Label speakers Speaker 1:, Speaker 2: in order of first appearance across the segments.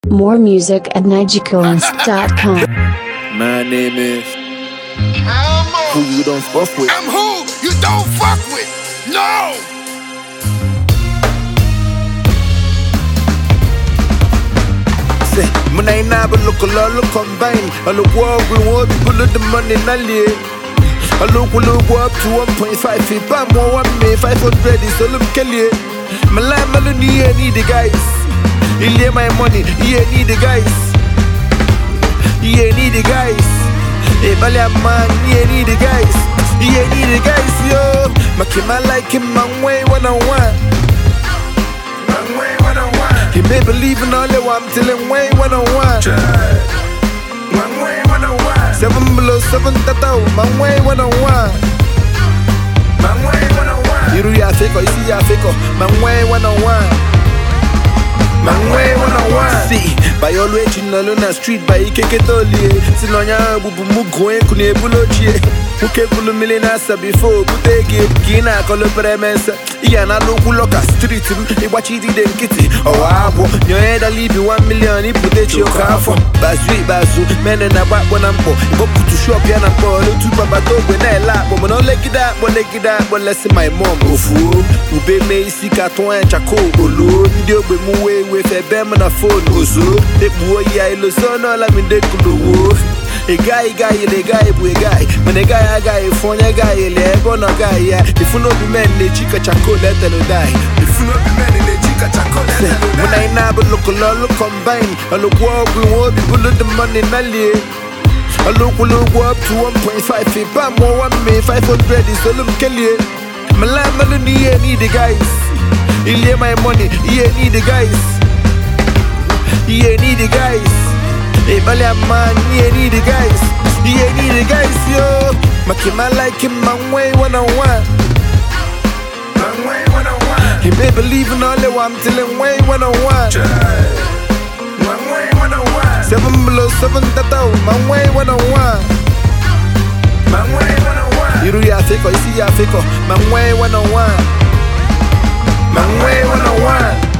Speaker 1: More music at nigikillings.com.
Speaker 2: My name is who you don't fuck with.
Speaker 3: I'm who you don't fuck with. No.
Speaker 2: Say, my name now, but look a lot, look combine. I look what we want, people look the money, Nally. I look up to 1.5 feet, but more 1 May 500 is all Kelly. My life, Melody, yeah, need the guys. He lay my money, yeah, need the guys. Yeah, need the guys. Hey, Balia man, yeah, need the guys. Yeah, need the guys, yo. My kid, I like him, my way, one-on-one. He may believe in all the one till him way 101. 7 below 7 tatao, my way 101. You do ya fake, you see ya fake, my way 101. Mangwe 101. See, by always in the street, by Ikeketoli, Sinonya, Bubu Mugwe, Kune Bulochi, Mukebulu Milinasa before, Butegi, Kina, Colopremes, Iana Lokuloka Street, Iwachi didn't kitty, oh, Abo, your head, I leave you 1 million, you put it your car for Bazu, men and a back when I'm poor, go to shop, Yana Paul, to Papato, when I laugh, woman, don't like it that, but let's see my mom, Ofu, Ube Macy, Caton, Chaco, Olu, Dio, Bemue. With a bam on a phone, Ozo, the boy, I lose on all I'm in the Kulu. A guy, boy, guy. When a guy, phone a guy, a lebon a guy, yeah. If you know the man, the chica chaco, let them die. If you know the man, the chica chaco, let them die. When I never look a lot, look combine. I look what we want, people look the money, Nally. I look up to 1.5 feet, but more 1 May 500 is all Kelly. My life, Melody, yeah, need the guys. He lay my money, yeah, need the guys. Yeah, need the guys. Hey, Balia man, yeah, need the guys. Yeah, need the guys, yo. My kid, I like him, my way 101. He may believe in all the one till him way 101. 7 below 7 tatao, my way 101. You do ya fake, you see ya fake, my way 101. Mangwe 101.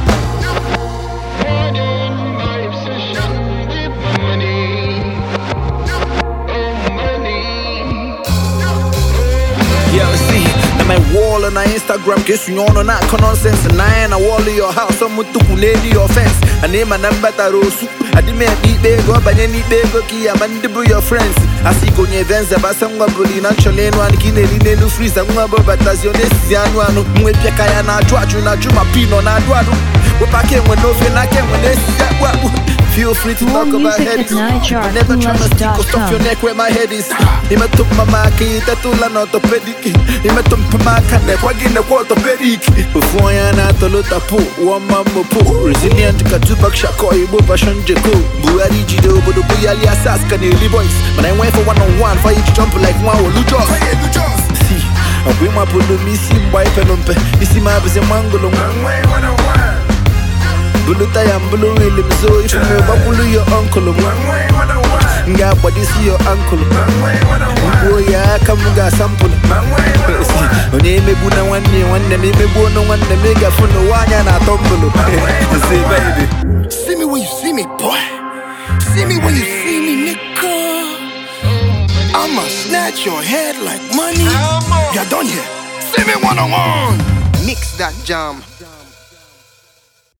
Speaker 2: Yeah, see, na my wall on my Instagram, guess you know not nonsense. And I ain't a wall in your house, someone took your fence. I name my number Tarosu. I didn't eat big up, but any big key, I'm under your friends. I see go near events about some bully, naturally, one kidney, no freeze, and one but as your next Yanuano, Mwepia, na Dwaju, na Juma Pino, na Dwadu. What I came when no fin, I came when they see. Feel free to talk about head. Never try to stick or stop your neck where my head is. Ima took my market, Tatula not a pedic. Ima took my market, wagging the quarter pedic. Before I not a lot of poo, one mamma poo. Resilient Katupak Shakoi, Boba Shanjeko, Buari Jido, Bodo Buyalia Saska, Nearly Boys. But I went for 1-on-1 for each jump like one or Lujos. See, I bring my polo, missing wife and umpe. You see my busy mango. Buluta ya mbulu ili mzo if you bakulu your uncle nga body see your uncle mbo ya kamuga sample oni mebuna wanne mebu no wanne mega funo wanya na tombolo say baby
Speaker 3: See me when you see me, boy. See me when you see me, nigga. I'ma snatch your head like money. You're done here. See me 1-on-1. Mix that jam.